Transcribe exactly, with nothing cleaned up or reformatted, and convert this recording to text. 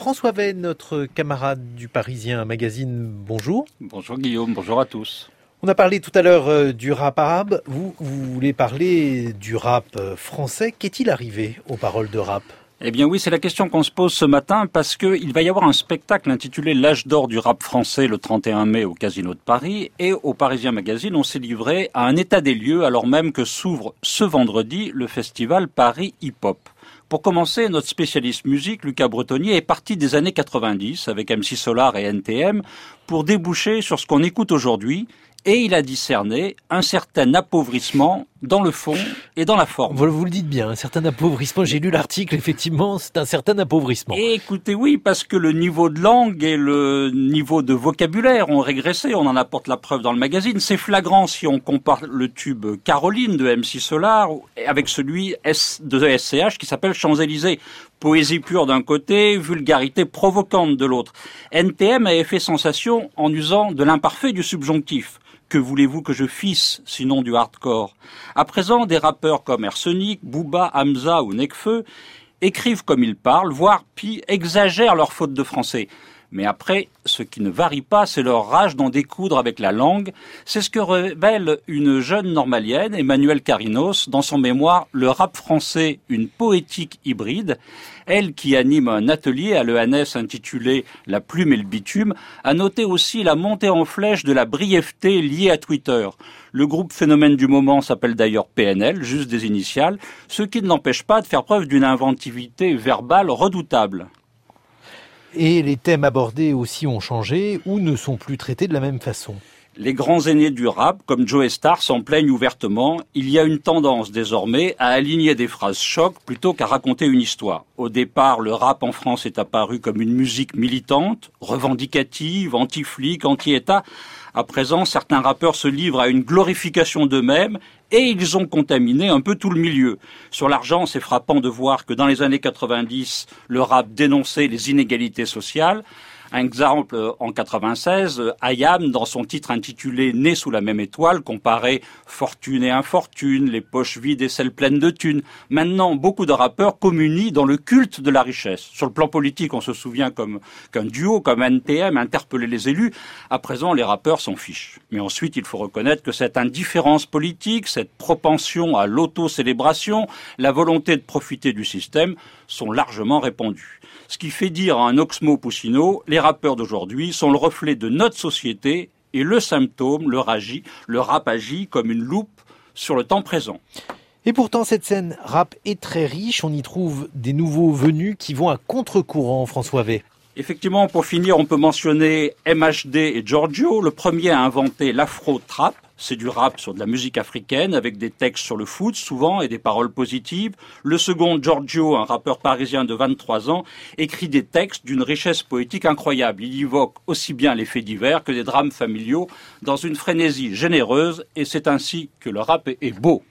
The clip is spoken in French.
François Wey, notre camarade du Parisien Magazine, bonjour. Bonjour Guillaume, bonjour à tous. On a parlé tout à l'heure euh, du rap arabe, vous, vous voulez parler du rap euh, français. Qu'est-il arrivé aux paroles de rap ? Eh bien oui, c'est la question qu'on se pose ce matin parce qu'il va y avoir un spectacle intitulé L'âge d'or du rap français le trente et un mai au Casino de Paris, et au Parisien Magazine, on s'est livré à un état des lieux alors même que s'ouvre ce vendredi le festival Paris Hip Hop. Pour commencer, notre spécialiste musique, Lucas Bretonnier, est parti des années quatre-vingt-dix avec M C Solar et N T M pour déboucher sur ce qu'on écoute aujourd'hui, et il a discerné un certain appauvrissement dans le fond et dans la forme. Vous, vous le dites bien, un certain appauvrissement. J'ai lu l'article, effectivement, c'est un certain appauvrissement. Et écoutez, oui, parce que le niveau de langue et le niveau de vocabulaire ont régressé. On en apporte la preuve dans le magazine. C'est flagrant si on compare le tube Caroline de M C Solar avec celui de S C H qui s'appelle Champs-Élysées. Poésie pure d'un côté, vulgarité provocante de l'autre. N T M avait fait sensation en usant de l'imparfait du subjonctif. Que voulez-vous que je fisse, sinon du hardcore ? À présent, des rappeurs comme Arsenic, Booba, Hamza ou Nekfeu écrivent comme ils parlent, voire puis exagèrent leurs fautes de français. Mais après, ce qui ne varie pas, c'est leur rage d'en découdre avec la langue. C'est ce que révèle une jeune normalienne, Emmanuelle Carinos, dans son mémoire « Le rap français, une poétique hybride ». Elle, qui anime un atelier à l'E N S intitulé « La plume et le bitume », a noté aussi la montée en flèche de la brièveté liée à Twitter. Le groupe phénomène du moment s'appelle d'ailleurs P N L, juste des initiales, ce qui ne l'empêche pas de faire preuve d'une inventivité verbale redoutable. Et les thèmes abordés aussi ont changé ou ne sont plus traités de la même façon. Les grands aînés du rap, comme Joe Star, s'en plaignent ouvertement. Il y a une tendance désormais à aligner des phrases choc plutôt qu'à raconter une histoire. Au départ, le rap en France est apparu comme une musique militante, revendicative, anti-flic, anti-État. À présent, certains rappeurs se livrent à une glorification d'eux-mêmes et ils ont contaminé un peu tout le milieu. Sur l'argent, c'est frappant de voir que dans les années quatre-vingt-dix, le rap dénonçait les inégalités sociales. Un exemple, en quatre-vingt-seize, I A M, dans son titre intitulé « Né sous la même étoile », comparait fortune et infortune, les poches vides et celles pleines de thunes. Maintenant, beaucoup de rappeurs communient dans le culte de la richesse. Sur le plan politique, on se souvient comme, qu'un duo comme N T M interpellait les élus. À présent, les rappeurs s'en fichent. Mais ensuite, il faut reconnaître que cette indifférence politique, cette propension à l'auto-célébration, la volonté de profiter du système sont largement répandues. Ce qui fait dire à un Oxmo Puccino, les rappeurs d'aujourd'hui sont le reflet de notre société et le symptôme, le, ragi, le rap agit comme une loupe sur le temps présent. Et pourtant, cette scène rap est très riche. On y trouve des nouveaux venus qui vont à contre-courant, François Wey. Effectivement, pour finir, on peut mentionner M H D et Giorgio. Le premier a inventé l'afro-trap. C'est du rap sur de la musique africaine avec des textes sur le foot souvent et des paroles positives. Le second, Giorgio, un rappeur parisien de vingt-trois ans, écrit des textes d'une richesse poétique incroyable. Il évoque aussi bien les faits divers que des drames familiaux dans une frénésie généreuse, et c'est ainsi que le rap est beau.